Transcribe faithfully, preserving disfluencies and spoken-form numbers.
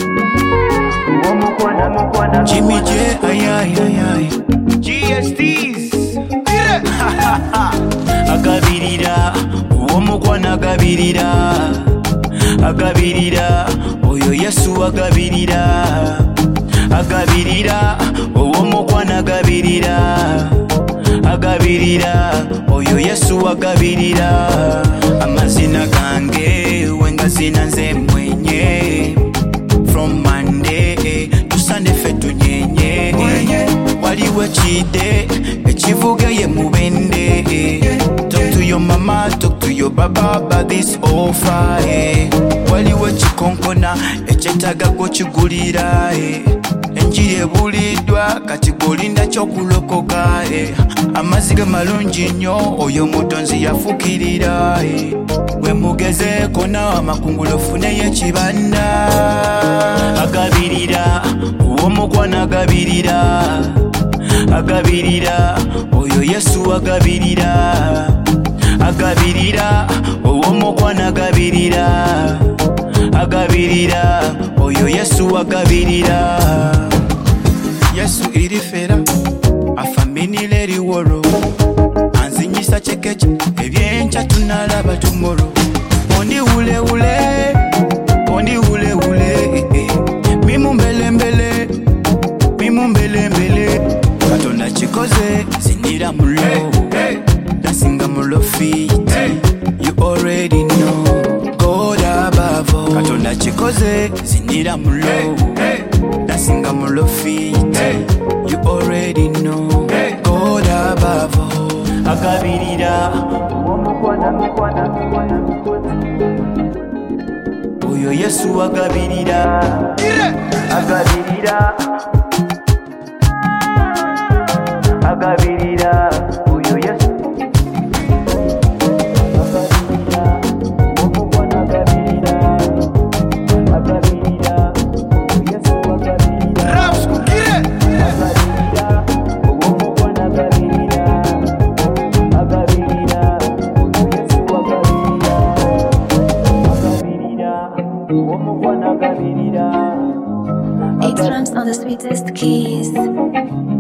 Jimmy J, ay ay ay ay G S Ts Agabirira, uwo mukwana agabirira Agabirira, oyo Yesu agabirira Agabirira, uwo mukwana agabirira Agabirira, oyo Yesu agabirira Amazina gange, wengazina nze mwenye From Monday to Sunday fetu nyenye Waliwe chide, echivuge ye mubende Talk to your mama, talk to your baba about this offer Waliwe chikonkona, echetaga gochigulira Enjiri ebulidwa, kati golinda chokulokoka Amaziga malungi nnyo, oyo mutonzi yafukirira Gwe mugezeko nawe amakungula ofune y'ekibanda Agabirira, uwo mukwana agabirira Agabirira, oyo Yesu agabirira Agabirira, uwo mukwana agabirira Agabirira, oyo Yesu agabirira Yesu irifera, afaminile riworo Anzinyisa chekeche, ebyencha tunalaba tomorrow Ondi ule ule, ondi ule ule Mimu mbele mbele, mimu mbele mbele Katonda chikoze, zinira mulo Nasinga mulo fit, you already know God above all Katonda chikoze, zinira mulo Nasinga mulo fit, you already know God above all Agabirira, oyo Yesu agabirira Agabirira Agabirira, oyo Yesu Agabirira, omukwana agabirira Agabirira, oyo Yesu agabirira Raps kukire Agabirira, omukwana agabirira Agabirira, oyo Yesu agabirira Agabirira, omukwana agabirira X-Rams on the sweetest keys.